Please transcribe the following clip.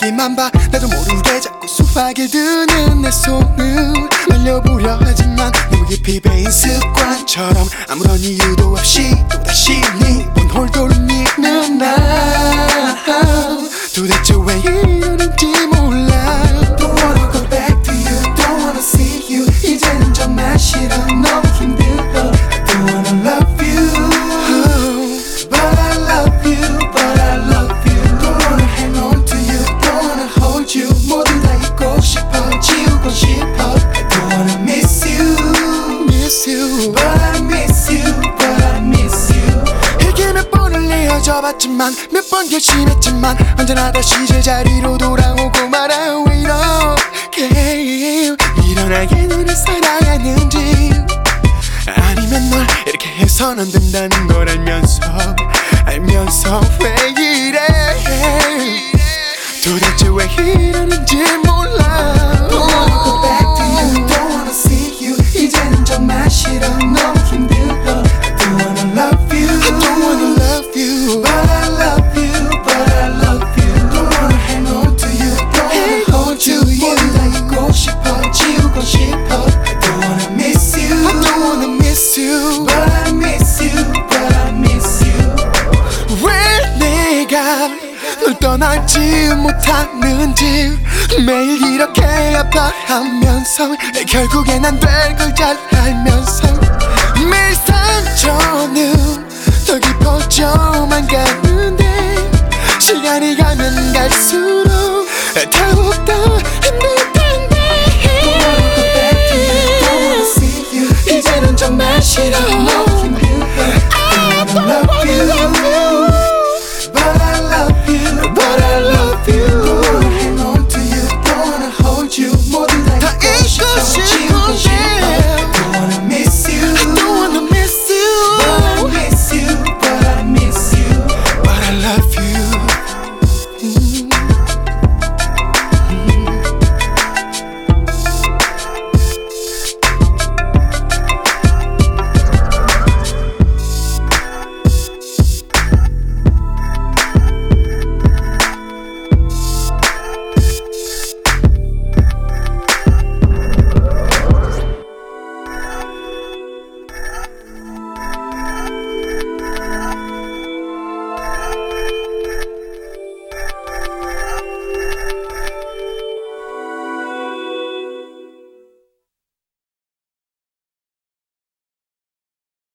사이만 봐. 나도 모르게 자꾸 수박에 드는 내 손을 말려보려 하지만 너무 깊이 배인 습관처럼 아무런 이유도 없이 또다시 네 원홀도로 믿는 나. 도대체 왜 이러는지 몰라. Don't wanna go back to you, don't wanna see you. 이제는 정말 싫어, 너무 힘들어. I don't wanna love you, but I love you, but I love you. Don't wanna hang on to you, don't wanna hold you. 모두 다 잊고 싶어, 지우고 싶어. I don't wanna miss you, but I miss you, but I miss you. 이게 몇 번을 이어져봤지만 몇 번 결심했지만 언제나 다시 제자리로 돌아오고 말아. 왜 이렇게 나에게 너를 사랑하는지, 아니면 널 이렇게 해선 안 된다는 걸 알면서 왜 이래. 도대체 왜 이러는지 몰라. Don't wanna go back to you, don't wanna see you. 이제는 정말 싫어, 너무 힘들어. I don't wanna love you, I don't wanna love you, but I love you, but I love you. Don't wanna hang on to you, don't wanna hold you. 모두 다 잊고 싶어, 지우고 싶어. I don't wanna miss you, I don't wanna miss you, but I miss you, but I miss you. 왜 내가 널 떠나지 못하는지 매일 이렇게 아파하면서 결국엔 안 될 걸 잘 알면서 매일 상처는 더 깊어져만 가는데 시간이 가면 갈수록 더욱더 힘들 텐데. Don't wanna go back to you, don't wanna see you. 이제는 정말 싫어, 너무 힘들어. I don't wanna love you,